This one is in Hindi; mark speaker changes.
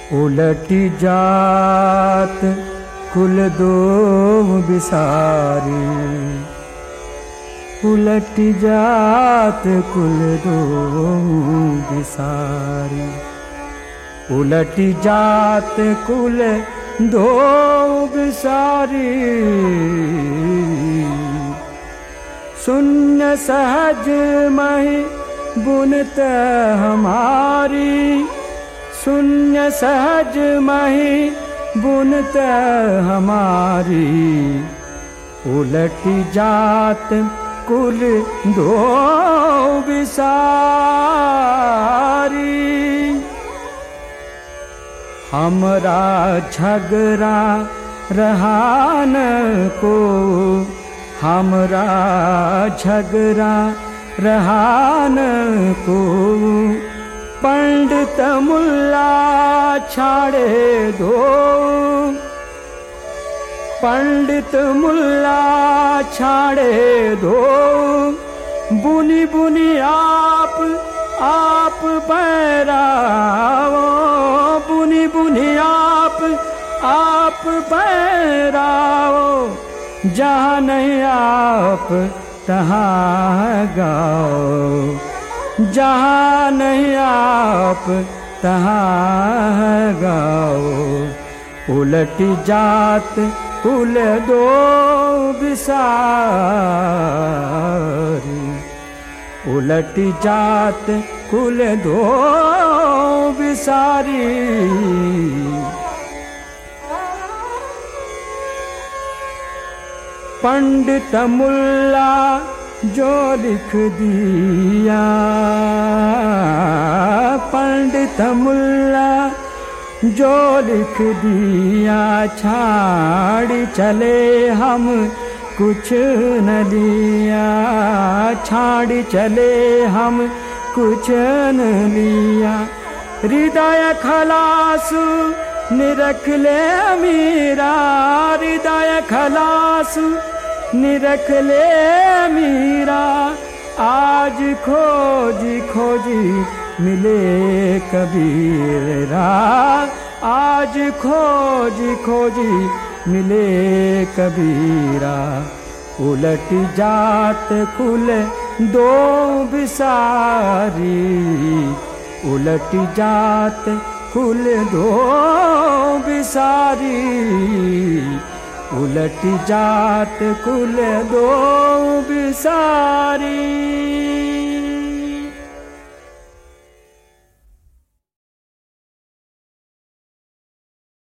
Speaker 1: उलटी जात कुल दो बिसारी, उलटी जात कुल दो बिसारी, उलटी जात कुल दो बिसारी। शून्य सहज मही बुनत हमारी, शून्य सहज मही बुनत हमारी। उलटी जात कुल दो बिसारी। हमरा झगड़ा रहा न को, हमरा झगड़ा रहा न को। पंडित मुल्ला छाड़े दो, पंडित मुल्ला छाड़े दो। बुनी बुनी आप पैराओ, बुनी बुनी आप पैराओ। जहाँ नहीं आप तहाँ गाओ, जहाँ नहीं आप तहाँ गाओ। उलटी जात कुल दो बिसारी, उलटी जात कुल दो बिसारी। पंडित मुल्ला जो लिख दिया, पंडित मुल्ला जो लिख दिया। छाड़ी चले हम कुछ न लिया, छाड़ी चले हम कुछ न लिया। हृदय खलास निरख ले मीरा, हृदय खलास निरख ले मीरा। आज खोजी खोजी मिले कबीरा, आज खोजी खोजी मिले कबीरा। उलटी जात कुल दो बिसारी, उलटी जात कुल दो बिसारी। उलटी जात कुल दो बिसारी।